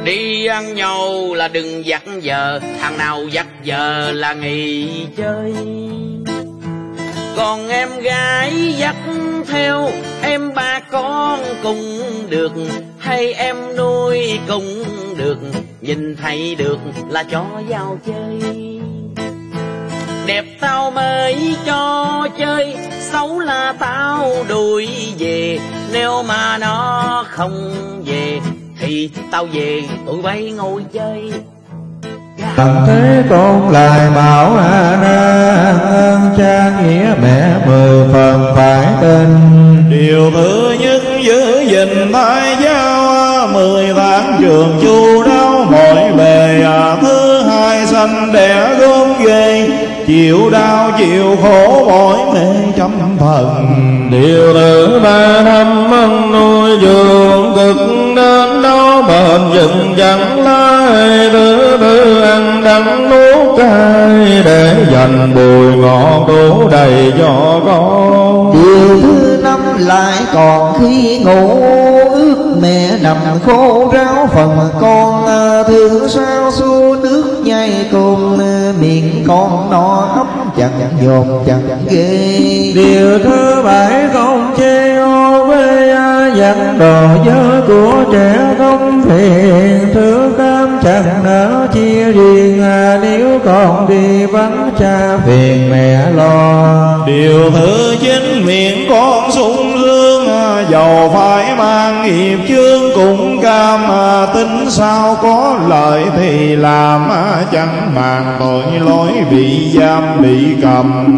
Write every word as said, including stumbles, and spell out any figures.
Đi ăn nhậu là đừng dắt giờ, thằng nào dắt giờ là nghỉ chơi. Còn em gái dắt theo, em ba con cũng được, hay em nuôi cũng được, nhìn thấy được là cho vào chơi. Đẹp tao mới cho chơi, xấu là tao đuổi về, nếu mà nó không về thì tao về tụi bay ngồi chơi. Bằng thế con lại bảo na ơn cha nghĩa mẹ mười phần phải tin. Điều thứ nhất giữ gìn thai giáo, mười tháng trường chu đáo mọi bề. Thứ hai sanh đẻ gom ghê, chịu đau chịu khổ mỏi mê trăm phần. Điều thứ ba năm ăn nuôi dưỡng cực đến đó bền vững chẳng lai. Thứ tư ăn đắng nuốt cay để dành bùi ngọt đủ đầy cho con. Điều thứ năm lại còn khi ngủ, ước mẹ nằm khô ráo phần con. Thương sao xua nước nhai cơm, miệng con no ấp chẳng dồn chẳng ghê. Điều thứ bảy không chê ô với dặn đồ dơ của trẻ không phiền. Thứ tám chẳng nỡ chia riêng, nếu con đi vắng cha phiền mẹ lo. Điều thứ chín miệng con sung sướng, dầu phải mang nghiệp chướng cũng cam. Tính sao có lợi thì làm, chẳng màng tội lỗi bị giam bị cầm.